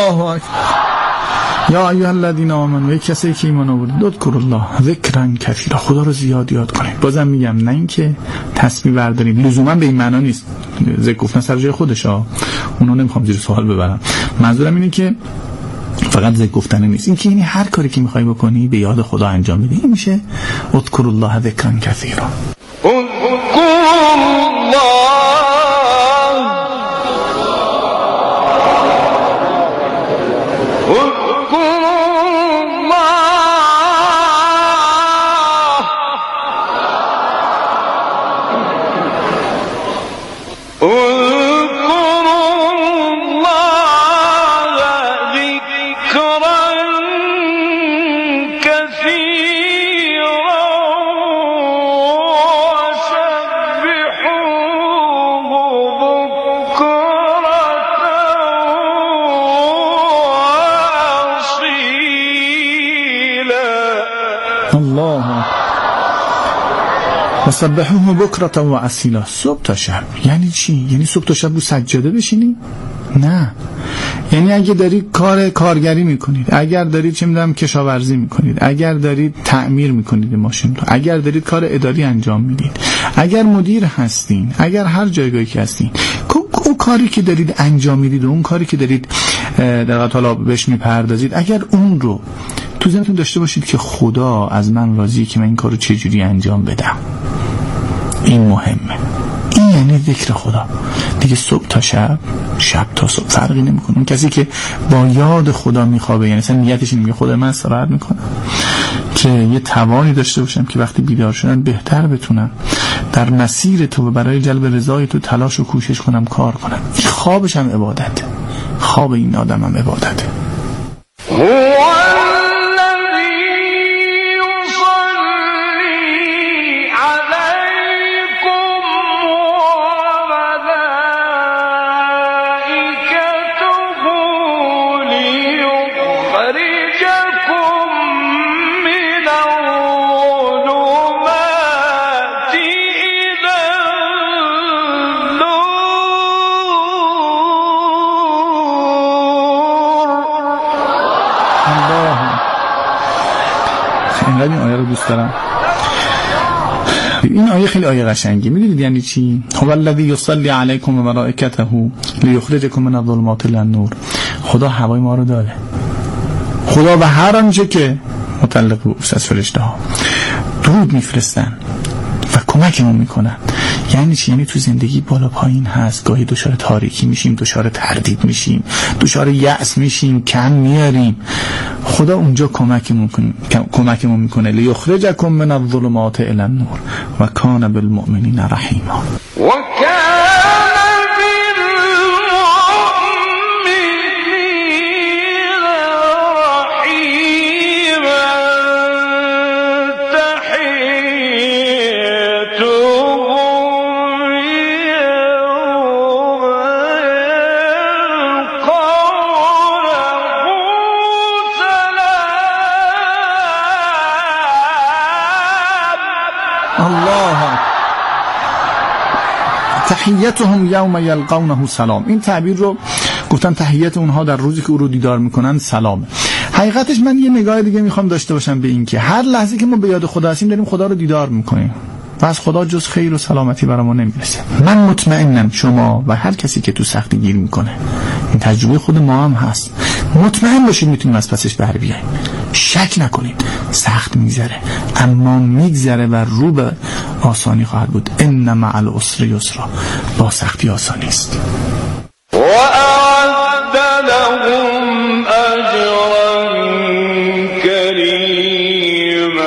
الله اکبر. یا ایها الذین آمنوا، کسی که ایمان آورد، اذکروا الله ذکرا کثیرا، خدا رو زیاد یاد کنید. بازم میگم نه اینکه تسبیح بردارید، لزوما به این معنا نیست ذکر گفتن سر جای خودش اونو نمیخوام زیر سوال ببرم. منظورم اینه که فقط ذکر گفتن نیست، این که یعنی هر کاری که میخوای بکنی به یاد خدا انجام بدی. این میشه اذکروا الله ذکرا کثیرا. وسبحوه بکرة و اصیلا، صبح تا شب. یعنی چی؟ یعنی صبح تا شب رو سجاده بشینی؟ نه، یعنی اگه دارید کارگری میکنید، اگر دارید چه میدونم کشاورزی میکنید، اگر دارید تعمیر میکنید ماشین رو، اگر دارید کار اداری انجام میدید، اگر مدیر هستین، اگر هر جایگاهی که هستین، اون کاری که دارید انجام میدید و اون کاری که دارید در واقع حالا بهش میپردازید، اگر اون رو تو ذهنتون داشته باشید که خدا از من راضیه که من این کارو چجوری انجام بدم، این مهمه. این یعنی ذکر خدا دیگه. صبح تا شب، شب تا صبح فرقی نمیکنه. اون کسی که با یاد خدا میخوابه، یعنی اصلا نیتش اینه میگه خدا من استراحت میکنم که یه توانی داشته باشم که وقتی بیدار شدم بهتر بتونم در مسیر تو و برای جلب رضای تو تلاش و کوشش کنم، کار کنم. این خوابش هم عبادته، خواب این آدم هم عبادته. این آیه رو دوست دارم. این آیه خیلی آیه قشنگی. میدونید یعنی چی؟ هو الذی یصلی علیکم و ملائکته لیخرجکم من الظلمات الی النور. خدا هوای ما رو داره. خدا و هر آنچه که متعلق به از فرشته ها درود میفرستن و کمکمون میکنن. یعنی چی؟ یعنی تو زندگی بالا پایین هست، گاهی دچار تاریکی میشیم، دچار تردید میشیم، دچار یأس میشیم، کم میاریم. خدا اونجا کمکمون میکنه. لیخرجکم من الظلمات الی النور و کان بالمؤمنین رحیما. تحیتهم یوم یلقونه سلام. این تعبیر رو گفتن تحیت اونها در روزی که او رو دیدار میکنن سلامه. حقیقتش من یه نگاه دیگه میخوام داشته باشم به این که هر لحظه که ما به یاد خدا هستیم داریم خدا رو دیدار میکنیم و از خدا جز خیر و سلامتی برای ما نمیرسه. من مطمئنم شما و هر کسی که تو سختی گیر میکنه، این تجربه خود ما هم هست، مطمئن باشید میتونیم از پسش بر بیاییم. شک نکنید. سخت میگذره اما میگذره و رو به آسانی خواهد بود. ان مع العسر یسرا. با سختی آسانی است. و اعد لهم اجرا کریما.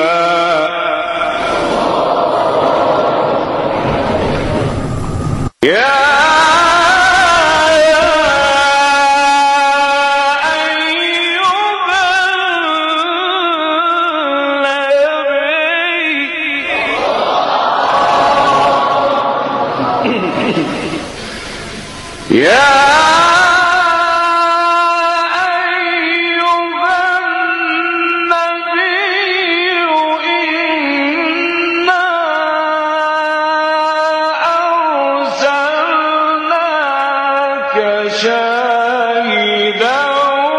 شاهدا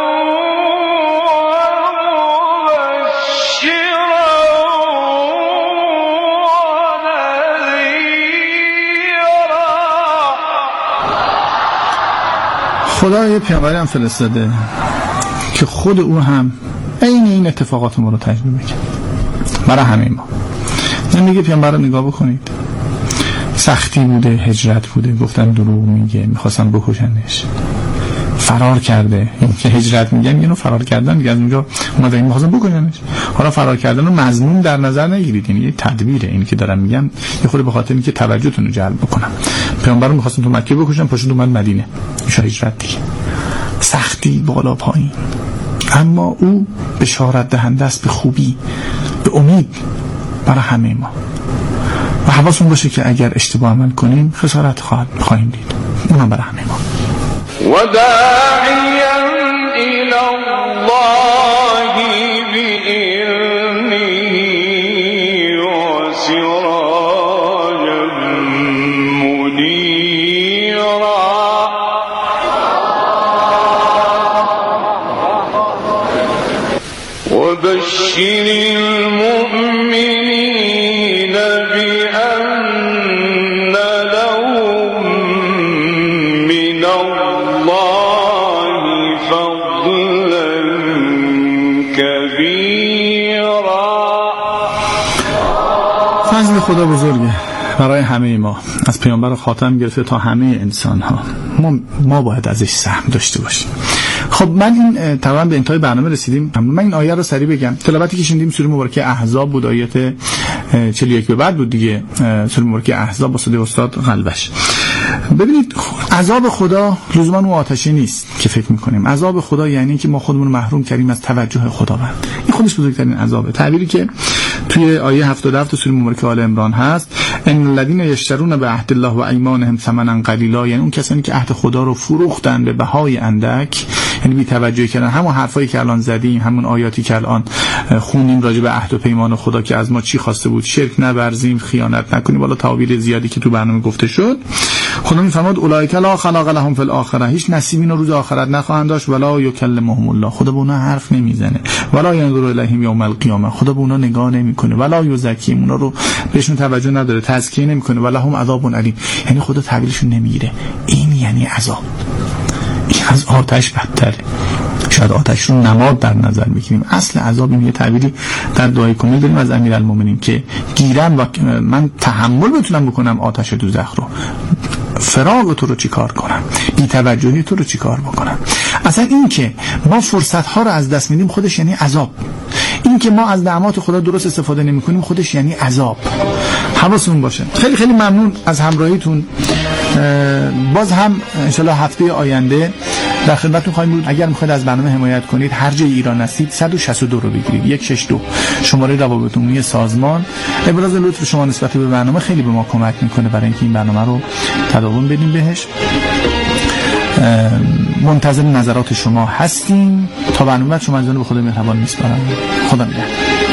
خدا یه پیامبری هم فرستاده که خود او هم این اتفاقات ما رو تجربه کرد برای همه ما. میگه پیامبر رو نگاه بکنید، سختی بوده، هجرت بوده، گفتن دروغ میگه، میخواستن بکشنش، فرار کرده. این که هجرت میگن اینو فرار کردن دیگه، از اونجا اومدن میخواستن بکننش. حالا فرار کردن رو مضمون در نظر نگیرید، یعنی یه تدبیره. این که دارم میگم یه خورده به خاطر اینکه توجهتون رو جلب بکنم. پیامبر رو میخواستن تو مکه بکشن، پاشو اومد مدینه، میشه هجرت دیگه. سختی بالا پایین، اما او بشارت دهنده است به خوبی، به امید برای همه ما. و حواسون باشه که اگر اشتباه عمل کنیم خسارت خواهیم دید. اونم برای همه ما. وداعيا إلى الله بإذنه وسراجا منيرا وبشر المؤمنين بأن لهم من الله فضلا كبيرا. فضل خدا بزرگه برای همه ما، از پیامبر خاتم گرفته تا همه انسان ها. ما باید ازش سهم داشته باشیم. خب من این تقریبا به انتهای برنامه رسیدیم. من این آیه رو سریع بگم. تلاوتی که شنیدیم سوره مبارکه احزاب بود، آیات 41 به بعد بود دیگه. سوره مبارکه احزاب با صدای استاد قلبش. ببینید عذاب خدا لزوما اون آتشی نیست که فکر میکنیم. عذاب خدا یعنی که ما خودمون محروم کردیم از توجه خداوند. این خودش بزرگترین عذابه. تعبیری که توی آیه 77 سوره مبارکه آل عمران هست، ان الذين يشترون بعهد الله و ایمانهم ثمنا قلیلا، یعنی اون کسانی که عهد خدا رو فروختن به بهای اندک، یعنی بی توجهی کردن. همون حرفایی که الان زدیم، همون آیاتی که الان خونیم راجع به عهد و پیمان خدا که از ما چی خواسته بود، شرک نورزیم، خیانت نکنیم، والا تعابیر زیادی که تو برنامه گفته شد. خدا میفرماد اولئک لا خلاق لهم فی الاخره، هیچ نصیبی رو روز آخرت نخواهند داشت. ولا یکلمهم الله، خدا به اونها حرف نمیزنه. ولا ینظر الیهم یوم القیامه، خدا به اونها نگاه نمیکنه. ولا یزکیهم، اونها رو بهشون توجه نداره، تزکیه نمیکنه. ولا هم عذاب علیم، یعنی خدا تحویلشون نمیگیره. این یعنی عذاب. این از آتش بدتره. شاید آتش رو نماد در نظر بگیریم. اصل عذاب این. یه تعبیری در دعای کامل داریم از امیرالمومنین که گیرم و من تحمل بتونم بکنم آتش دوزخ رو، فراق تو رو چی کار کنم، بی توجهی تو رو چی کار بکنم. اصلا این که ما فرصت ها رو از دست میدیم خودش یعنی عذاب. این که ما از نعمات خدا درست استفاده نمی کنیم خودش یعنی عذاب. حواستون باشه. خیلی خیلی ممنون از همراهیتون. باز هم انشالله هفته آینده در خدمتتون خواهیم بود. اگر میخواید از برنامه حمایت کنید، هر جای ایران هستید 162 رو بگیرید، 162 شماره روابط عمومی سازمان. ابراز لطف شما نسبت به برنامه خیلی به ما کمک میکنه برای اینکه این برنامه رو تداوم بدیم بهش. منتظر نظرات شما هستیم. تا برنامه بعد شما از جانب خدا مهربان میسپارم. خدا نگهدار.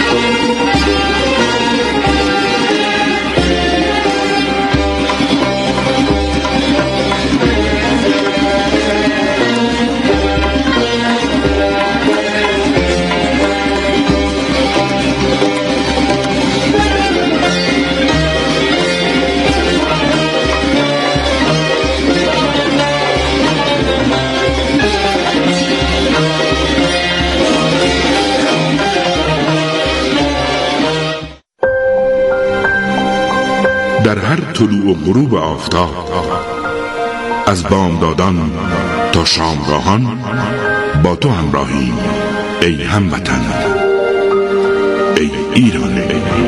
در هر طلوع و غروب آفتاب، از بامدادان تا شامگاهان با تو همراهیم ای هموطن، ای ایران.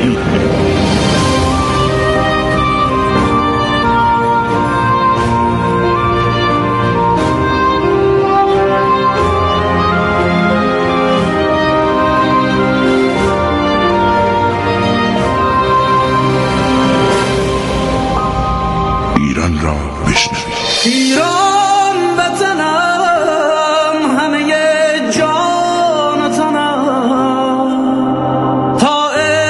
ایران را بشنوید. ایران وطنم، همه جان تنم، تا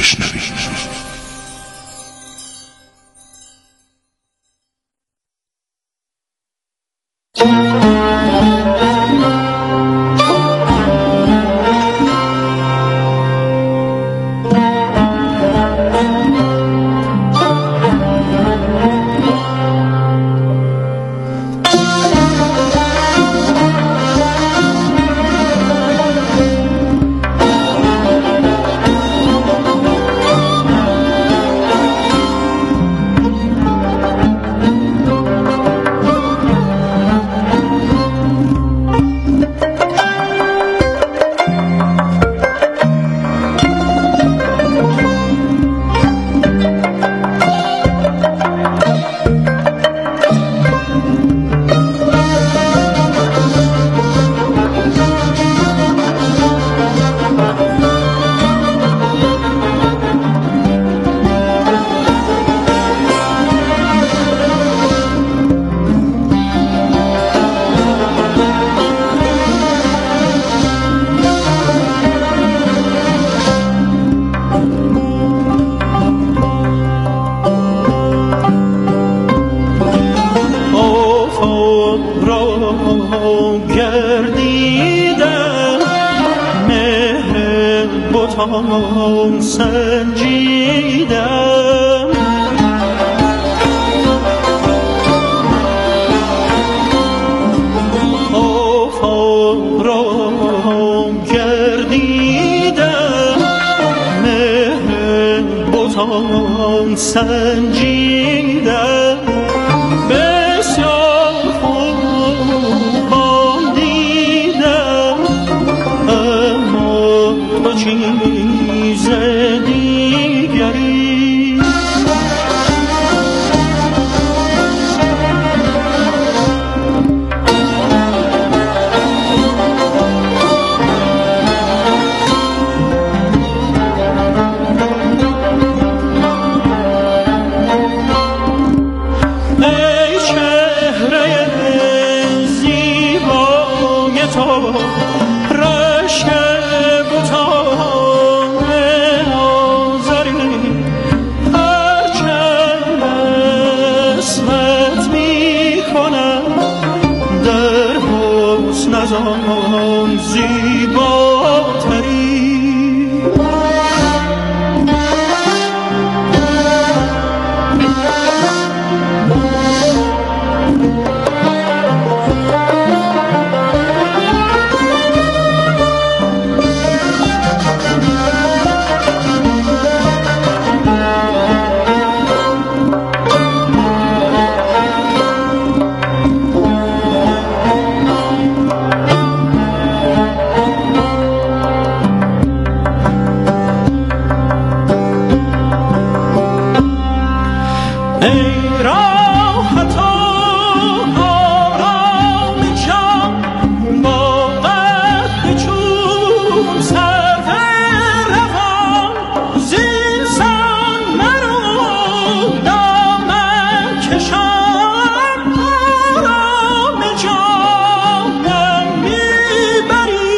بشنوید. سنجیدم آفاق را گردیدم مهر بتان سنجیدم بسیار خوبان دیدم اما تو چیز دیگری ای چهره زیبای تو رشک بتان آزری هرچند اسمت می کنم در حسن از آن زیباتری ای راحت و آرام جان با قد چون سرو روان زین سان مرو دامن کشان آرام جانم میبری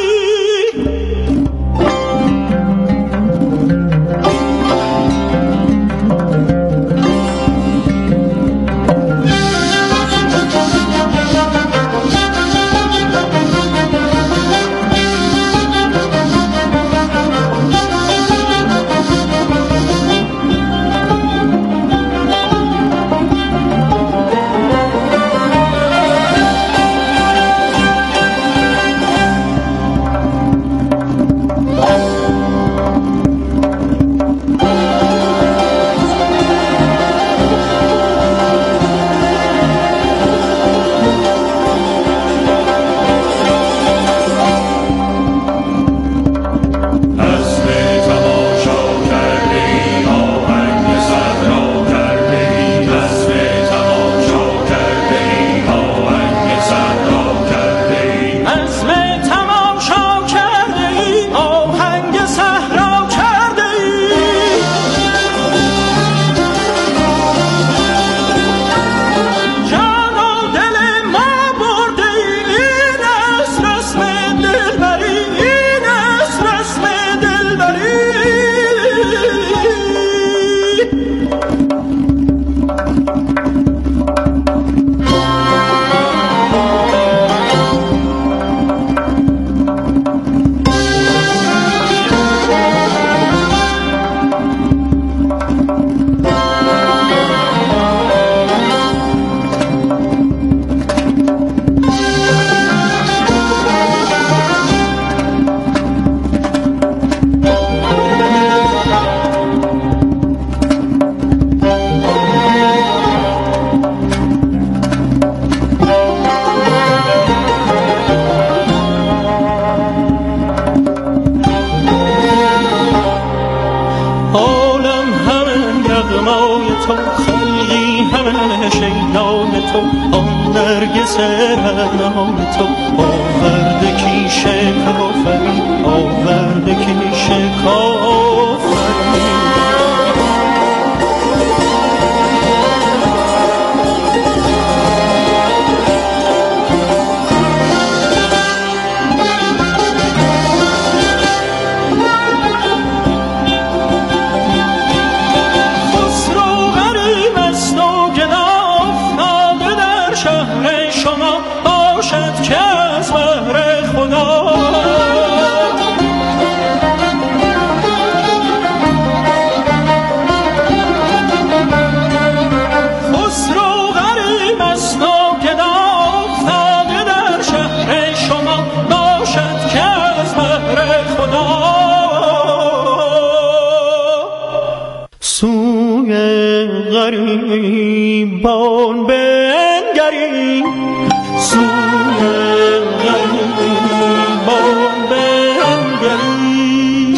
عالم همه یغمای تو، خلقی همه شیدای تو، آن نرگس رعنای تو آورده کیش کافری، آورده کیش کافری. غریبان بنگریم، سوی غریبان بنگریم.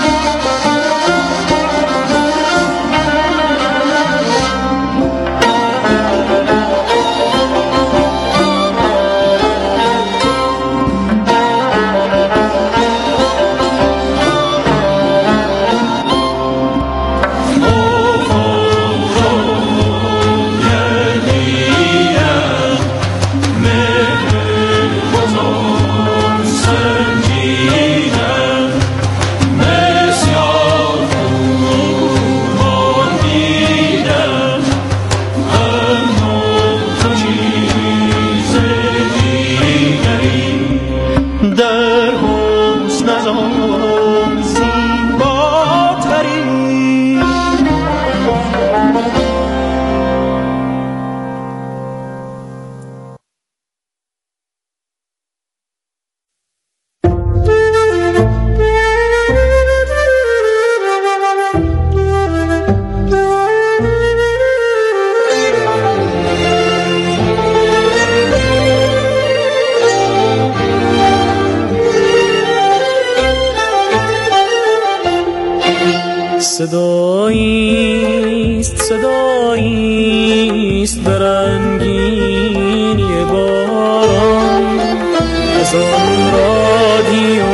صداییست برنگینی باران از آن رادیو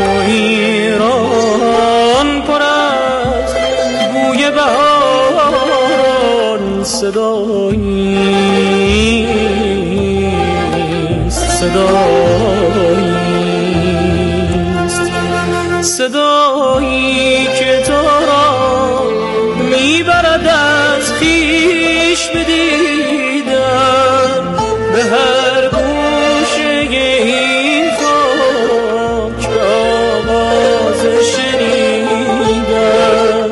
ایران پر از بوی بهاران. صدایی که تو را میبرد از خویش بدیدم به هر گوشه این خاک آواز شنیدم.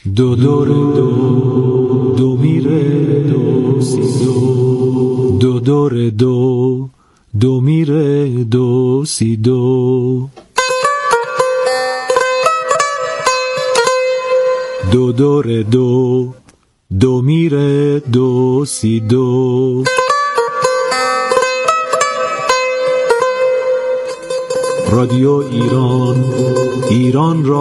دو دور دو میره دو سی دو، دو دور دو میره دو سی دو، دو دور دو میره دو سی دو. رادیو ایران را